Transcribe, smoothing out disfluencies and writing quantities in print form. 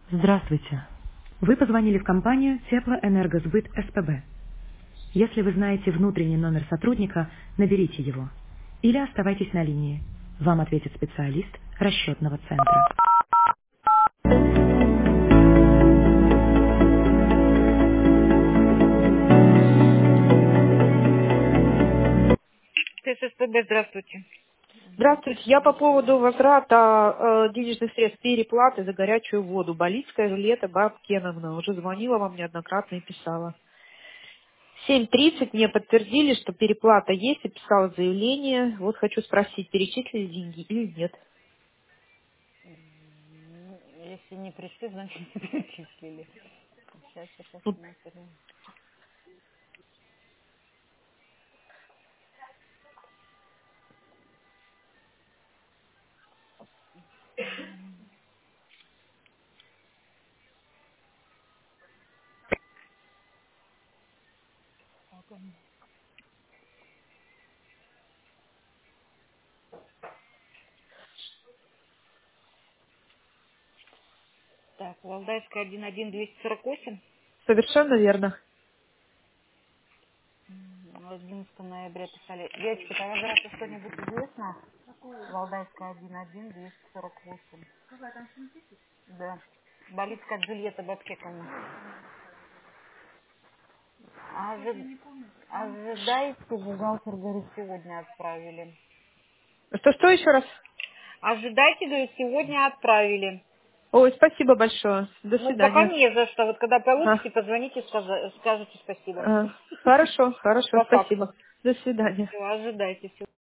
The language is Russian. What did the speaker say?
Здравствуйте. Вы позвонили в компанию Теплоэнергосбыт СПБ. Если вы знаете внутренний номер сотрудника, наберите его. Или оставайтесь на линии. Вам ответит специалист расчетного центра. ТССПБ, здравствуйте. Здравствуйте. Я по поводу возврата денежных средств переплаты за горячую воду. Болицкая Жульетта Бабкеновна. Уже звонила вам неоднократно и писала. В 7:30 мне подтвердили, что переплата есть, и писала заявление. Вот хочу спросить, перечислили деньги или нет. Если не пришли, значит не перечислили. Сейчас я Ну, посмотрю. Так, Валдайская 11248. совершенно верно. 11 ноября писали. Девочки, по возврату что-нибудь известно? Валдайская 11248. Да. Болицкая Джульетта Бабкековна. Ожидайте, бухгалтер говорит, сегодня отправили. Что еще раз? Ожидайте, говорит, сегодня отправили. Ой, спасибо большое. До Ну, пока свидания. не за что. Вот когда Ага. получите, позвоните, скажете спасибо. Хорошо, По факту. спасибо. До свидания. Все, ожидайте.